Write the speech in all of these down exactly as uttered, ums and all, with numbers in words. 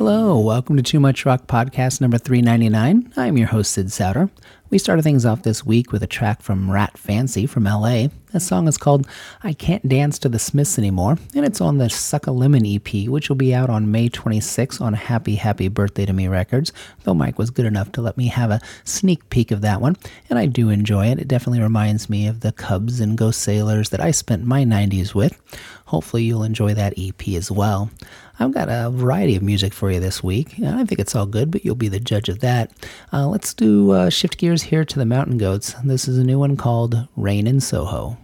Hello, welcome to Too Much Rock Podcast number three ninety-nine. I'm your host, Sid Souter. We started things off this week with a track from Rat Fancy from L A. The song is called I Can't Dance to the Smiths Anymore, and it's on the Suck a Lemon E P, which will be out on May twenty-sixth on Happy Happy Birthday to Me Records, though Mike was good enough to let me have a sneak peek of that one, and I do enjoy it. It definitely reminds me of the Cubs and Go Sailors that I spent my nineties with. Hopefully you'll enjoy that E P as well. I've got a variety of music for you this week. I think it's all good, but you'll be the judge of that. Uh, let's do uh, shift gears here to the Mountain Goats. This is a new one called Rain in Soho.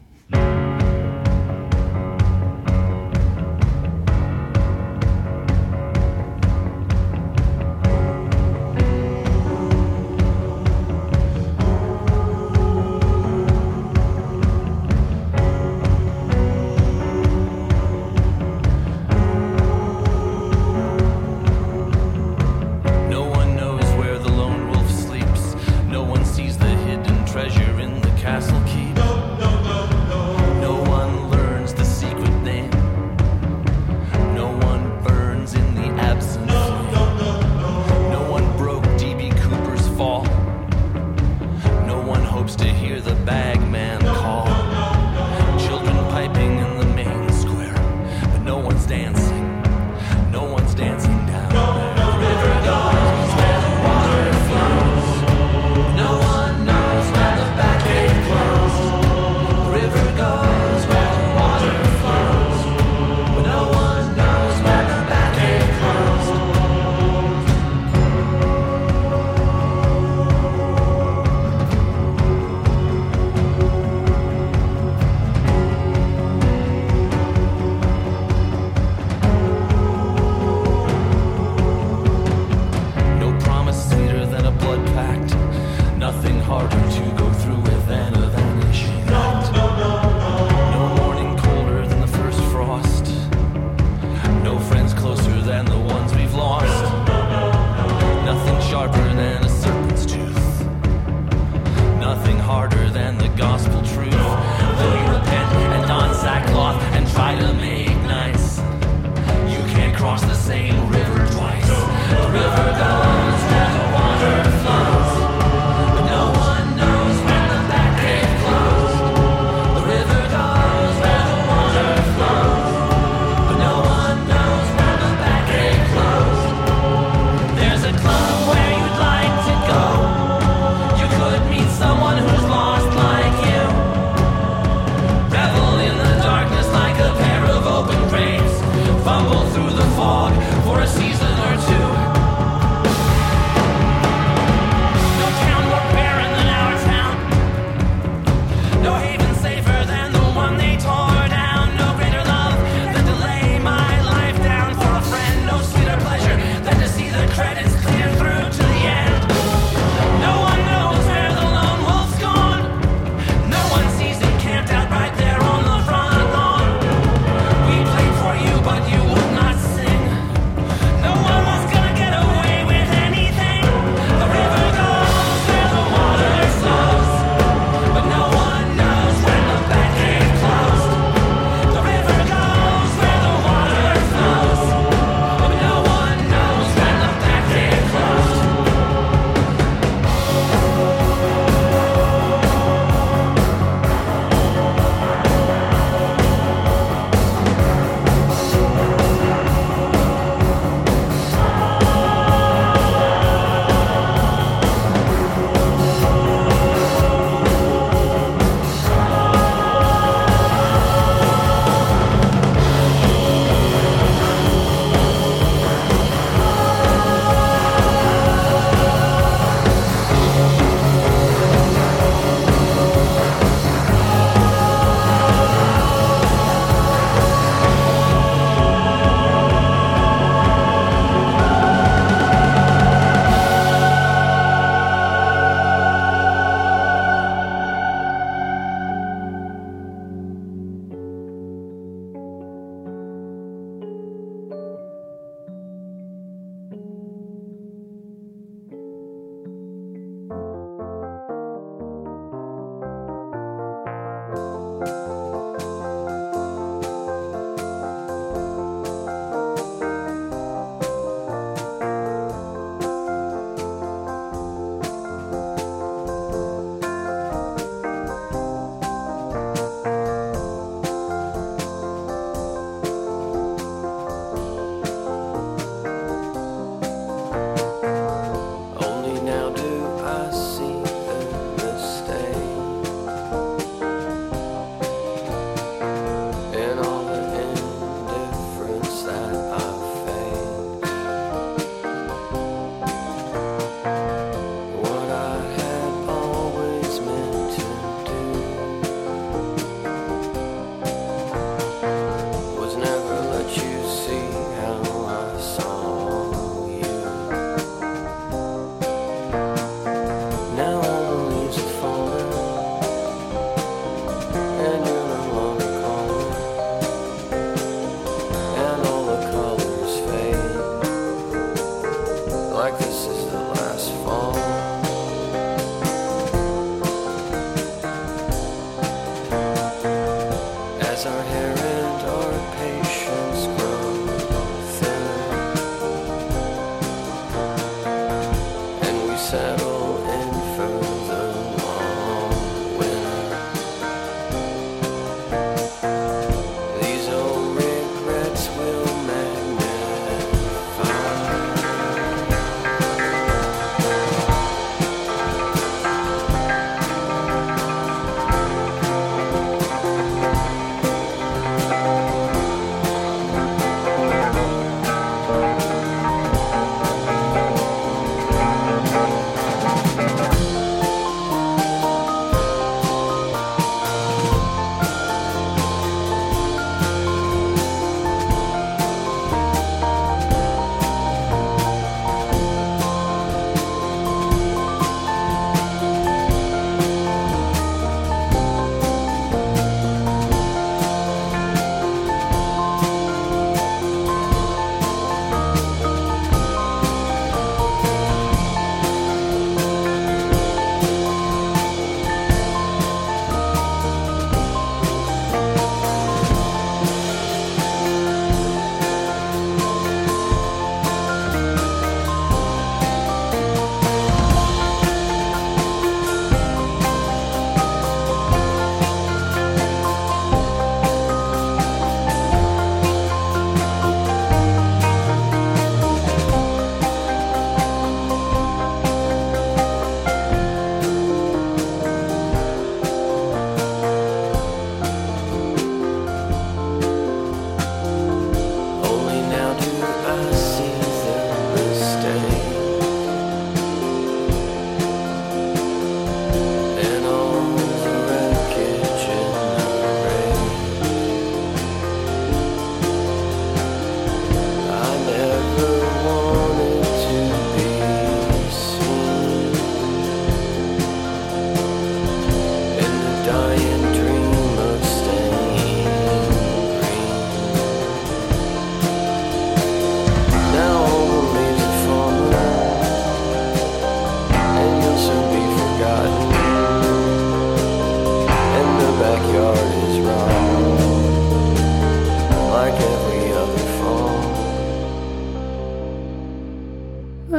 For you, but you would not sing. No one was gonna get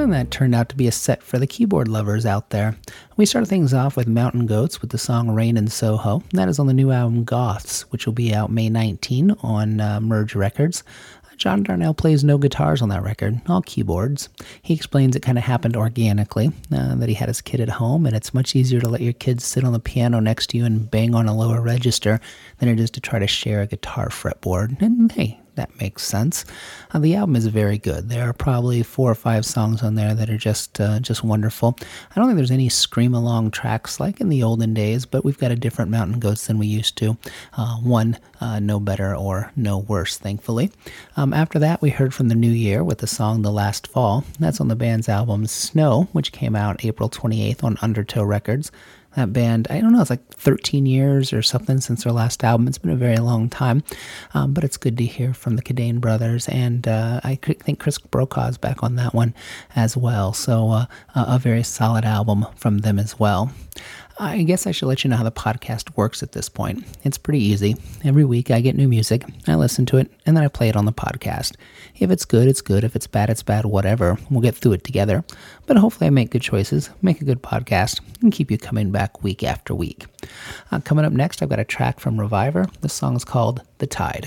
And that turned out to be a set for the keyboard lovers out there. We started things off with Mountain Goats with the song Rain in Soho. That is on the new album Goths, which will be out May nineteenth on uh, Merge Records. John Darnielle plays no guitars on that record, all keyboards. He explains it kind of happened organically, uh, that he had his kid at home, and it's much easier to let your kids sit on the piano next to you and bang on a lower register than it is to try to share a guitar fretboard. And hey, that makes sense. Uh, the album is very good. There are probably four or five songs on there that are just uh, just wonderful. I don't think there's any scream-along tracks like in the olden days, but we've got a different Mountain Goats than we used to. Uh, one, uh, no better or no worse, thankfully. Um, after that, we heard from the New Year with the song The Last Fall. That's on the band's album Snow, which came out April twenty-eighth on Undertow Records. That band, I don't know, it's like thirteen years or something since their last album. It's been a very long time, um, but it's good to hear from the Cadane brothers, and uh, I think Chris Brokaw's back on that one as well, so uh, a very solid album from them as well. I guess I should let you know how the podcast works at this point. It's pretty easy. Every week I get new music, I listen to it, and then I play it on the podcast. If it's good, it's good. If it's bad, it's bad, whatever. We'll get through it together. But hopefully I make good choices, make a good podcast, and keep you coming back week after week. Uh, coming up next, I've got a track from Reviver. The song is called The Tide.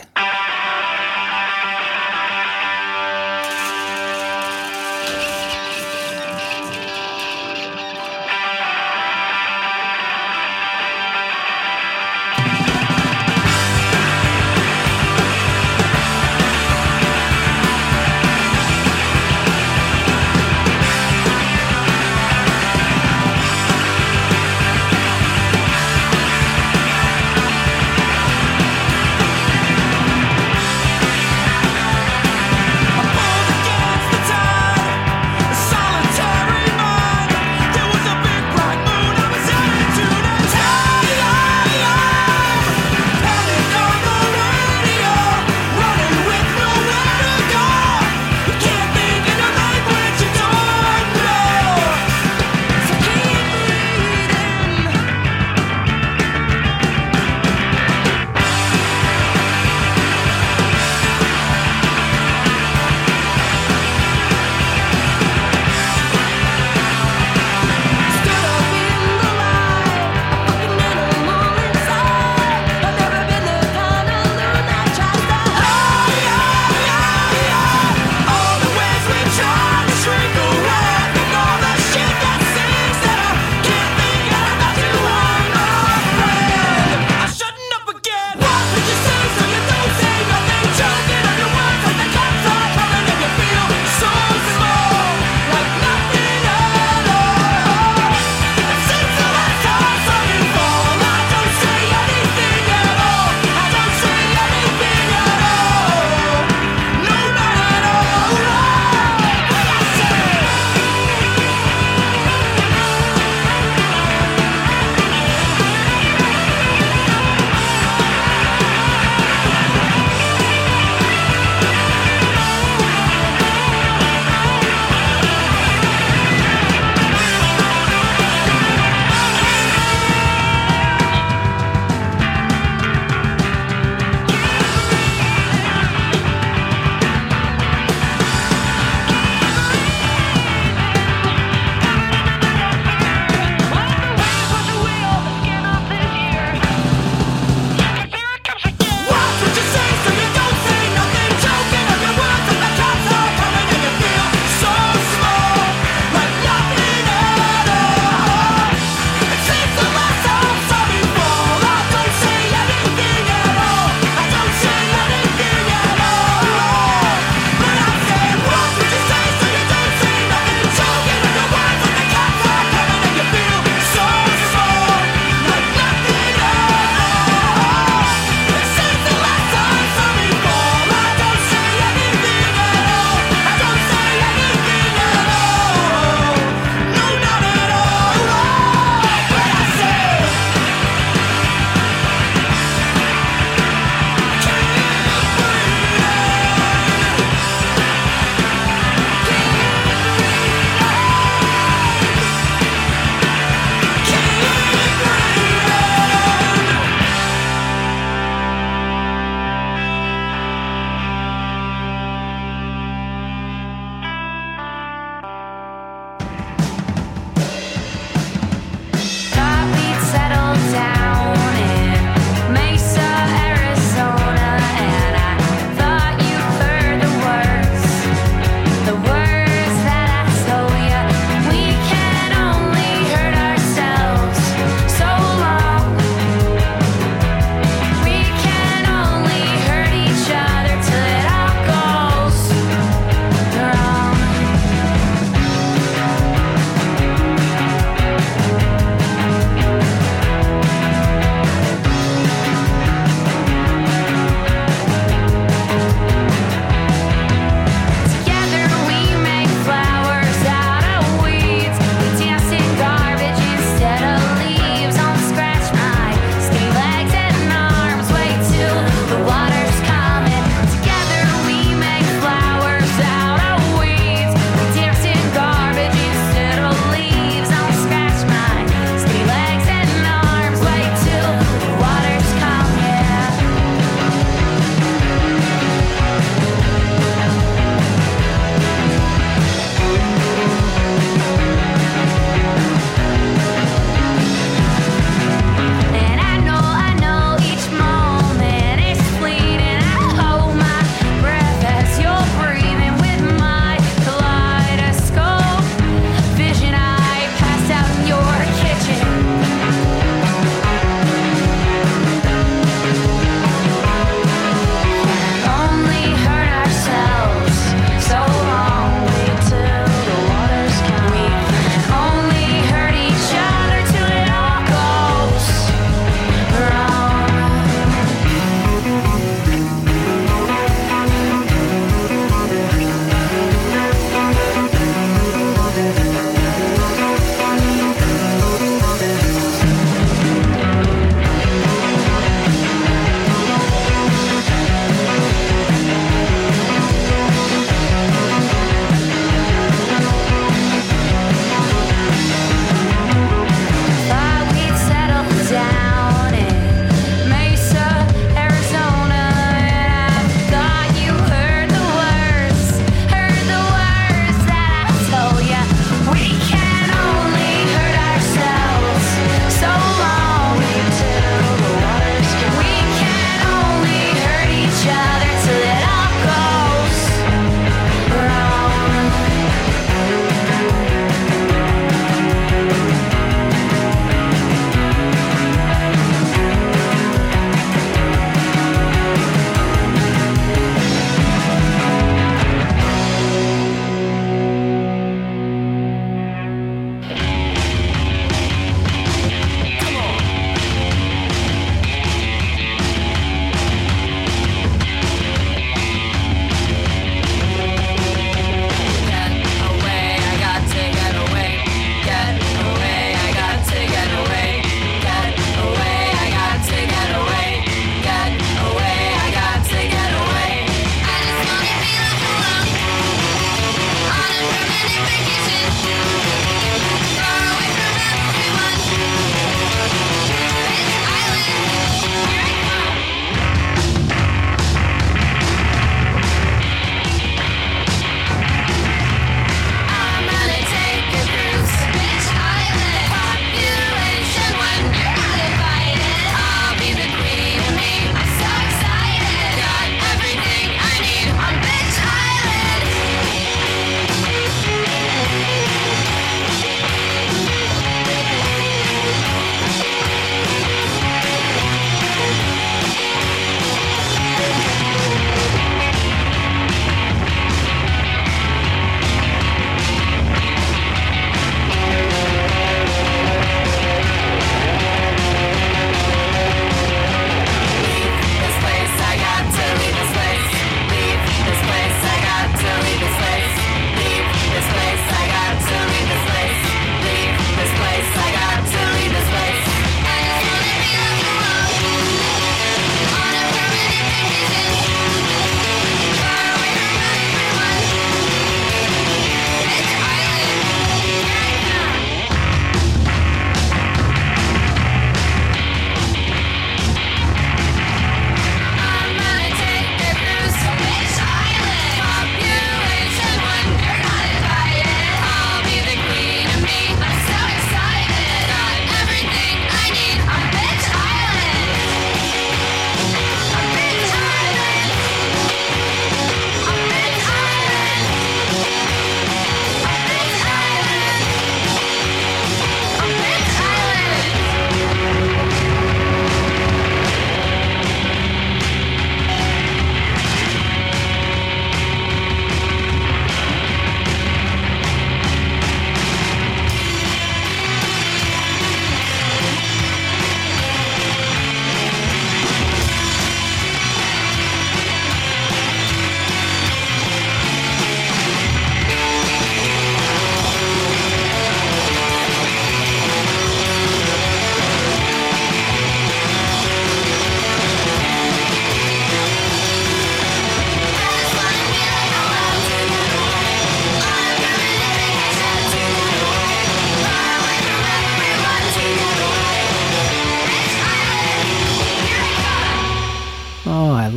Thank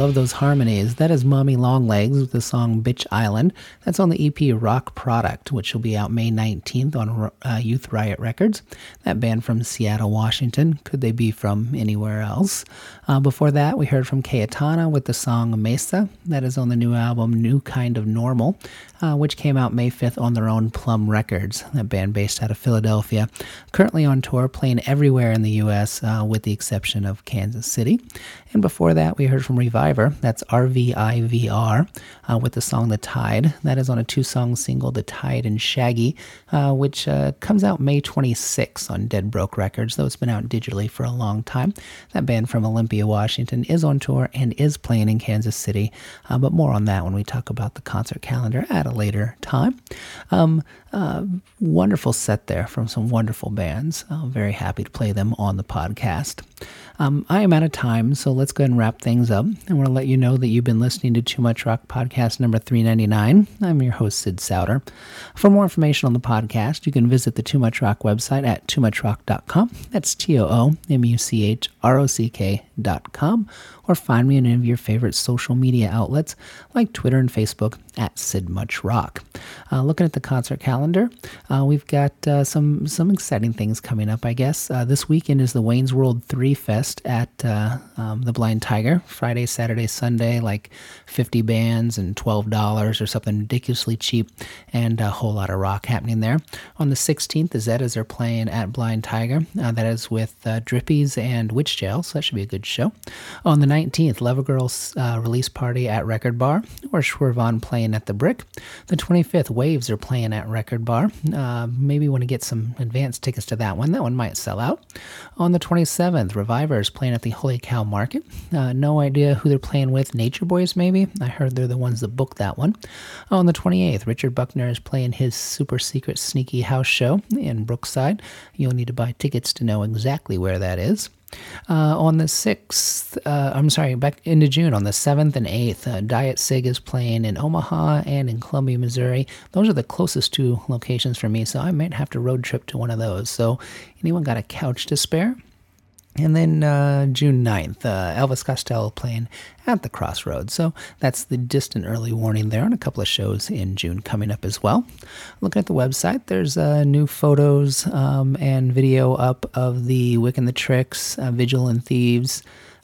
love those harmonies. That is Mommy Longlegs with the song Bitch Island. That's on the E P Rock Product, which will be out May nineteenth on uh, Youth Riot Records. That band from Seattle, Washington. Could they be from anywhere else? Uh, before that, we heard from Cayetana with the song Mesa. That is on the new album New Kind of Normal, uh, which came out May fifth on their own Plum Records, a band based out of Philadelphia. Currently on tour, playing everywhere in the U S, uh, with the exception of Kansas City. And before that, we heard from Reviver. That's R V I V R, uh, with the song The Tide. That is on a two-song single, The Tide and Shaggy, uh, which uh, comes out May twenty-sixth on Dead Broke Records, though it's been out digitally for a long time. That band from Olympia, Washington is on tour and is playing in Kansas City, uh, but more on that when we talk about the concert calendar at a later time. Um, uh, wonderful set there from some wonderful bands. Uh, very happy to play them on the podcast. Um, I am out of time, so let's go ahead and wrap things up. And we'll let you know that you've been listening to Too Much Rock Podcast number three ninety-nine. I'm your host, Sid Souter. For more information on the podcast, you can visit the Too Much Rock website at too much rock dot com. That's T O O M U C H R O C K dot com. Or find me in any of your favorite social media outlets like Twitter and Facebook at Sid Much Rock. Uh, looking at the concert calendar, uh, we've got uh, some some exciting things coming up, I guess. Uh, this weekend is the Wayne's World three Fest at uh, um, the Blind Tiger. Friday, Saturday, Sunday, like fifty bands and twelve dollars or something ridiculously cheap, and a whole lot of rock happening there. On the sixteenth, the Zetas are playing at Blind Tiger. Uh, that is with uh, Drippies and Witch Jail, so that should be a good show. On the nineteenth, Leva Girls uh, release party at Record Bar, or Schwervon playing at the Brick. The twenty-fifth, Waves are playing at Record Bar. Uh, maybe want to get some advance tickets to that one. That one might sell out. On the twenty-seventh, Reviver is playing at the Holy Cow Market. Uh, no idea who they're playing with. Nature Boys, maybe? I heard they're the ones that booked that one. On the twenty-eighth, Richard Buckner is playing his super secret sneaky house show in Brookside. You'll need to buy tickets to know exactly where that is. Uh, on the sixth, uh, I'm sorry, back into June, on the seventh and eighth, uh, Diet Sig is playing in Omaha and in Columbia, Missouri. Those are the closest two locations for me, so I might have to road trip to one of those. So anyone got a couch to spare? And then uh, June ninth, uh, Elvis Costello playing at the Crossroads. So that's the distant early warning there, and a couple of shows in June coming up as well. Looking at the website, there's uh, new photos um, and video up of the Wick and the Tricks, uh, Vigil and Thieves,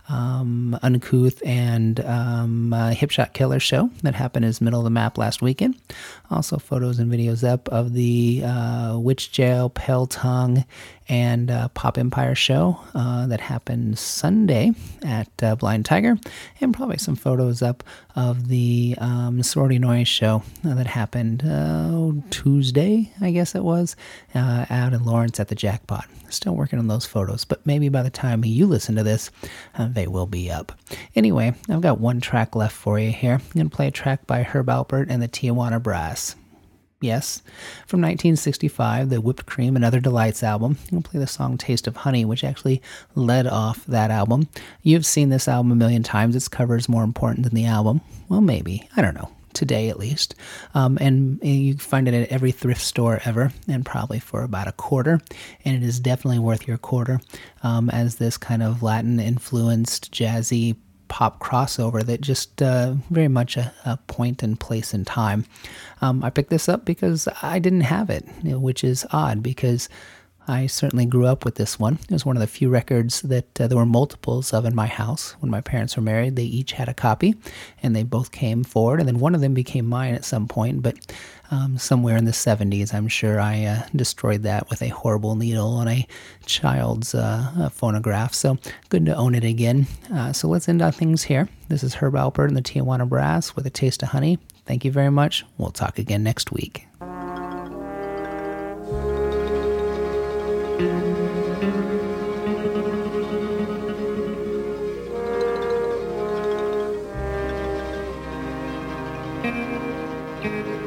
um, Uncouth, and um, uh, Hipshot Killer show that happened as middle of the map last weekend. Also photos and videos up of the uh, Witch Jail, Pale Tongue, and uh, Pop Empire show uh, that happened Sunday at uh, Blind Tiger, and probably some photos up of the um, Sorority Noise show uh, that happened uh, Tuesday, I guess it was, uh, out in Lawrence at the Jackpot. Still working on those photos, but maybe by the time you listen to this, uh, they will be up. Anyway, I've got one track left for you here. I'm going to play a track by Herb Alpert and the Tijuana Brass. Yes, from nineteen sixty-five, the Whipped Cream and Other Delights album. I'm going to play the song Taste of Honey, which actually led off that album. You've seen this album a million times. Its cover is more important than the album. Well, maybe. I don't know. Today, at least. Um, and you find it at every thrift store ever, and probably for about a quarter. And it is definitely worth your quarter, um, as this kind of Latin-influenced, jazzy pop crossover that just uh, very much a, a point and place in time. Um, I picked this up because I didn't have it, you know, which is odd because I certainly grew up with this one. It was one of the few records that uh, there were multiples of in my house. When my parents were married, they each had a copy, and they both came forward, and then one of them became mine at some point, but um, somewhere in the seventies, I'm sure I uh, destroyed that with a horrible needle on a child's uh, phonograph, so good to own it again. Uh, so let's end our things here. This is Herb Alpert and the Tijuana Brass with A Taste of Honey. Thank you very much. We'll talk again next week. Thank you.